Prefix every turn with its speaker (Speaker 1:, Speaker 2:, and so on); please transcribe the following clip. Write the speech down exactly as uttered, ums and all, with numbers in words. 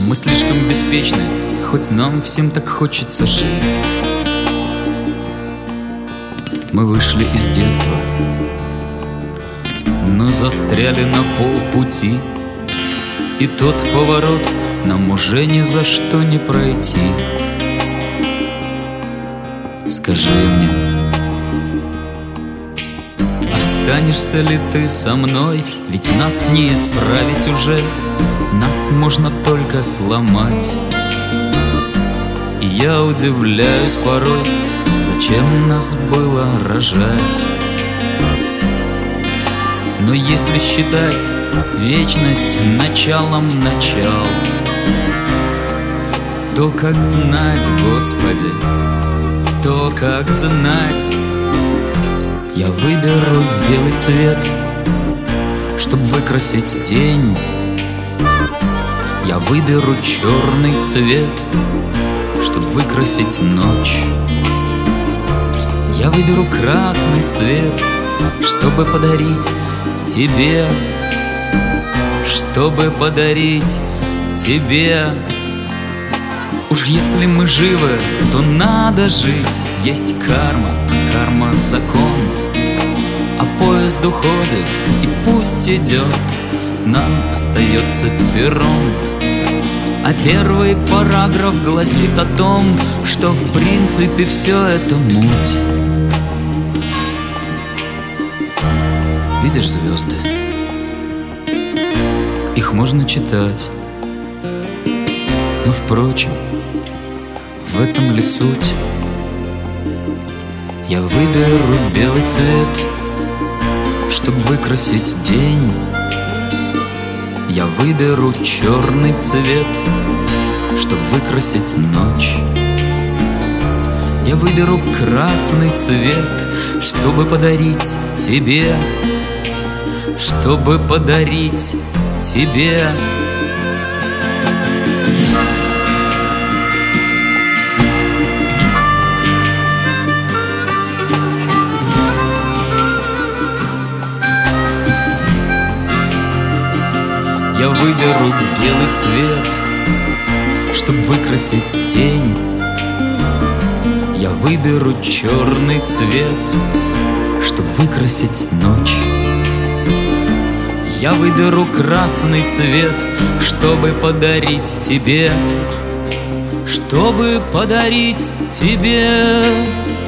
Speaker 1: Мы слишком беспечны, хоть нам всем так хочется жить. Мы вышли из детства, но застряли на полпути, и тот поворот нам уже ни за что не пройти. Скажи мне, останешься ли ты со мной? Ведь нас не исправить уже, нас можно только сломать. И я удивляюсь порой, зачем нас было рожать. Но если считать вечность началом начал, то как знать, Господи, то как знать. Я выберу белый цвет, чтоб выкрасить день. Я выберу черный цвет, чтоб выкрасить ночь. Я выберу красный цвет, чтобы подарить тебе, чтобы подарить тебе. Уж если мы живы, то надо жить. Есть карма, карма закон. А поезд уходит, и пусть идет, нам остается перрон. А первый параграф гласит о том, что в принципе все это муть. Видишь звезды? Их можно читать. Но, впрочем, в этом ли суть? Я выберу белый цвет, чтоб выкрасить день. Я выберу черный цвет, чтоб выкрасить ночь. Я выберу красный цвет, чтобы подарить тебе, чтобы подарить тебе. Я выберу белый цвет, чтоб выкрасить день. Я выберу черный цвет, чтоб выкрасить ночь. Я выберу красный цвет, чтобы подарить тебе, чтобы подарить тебе.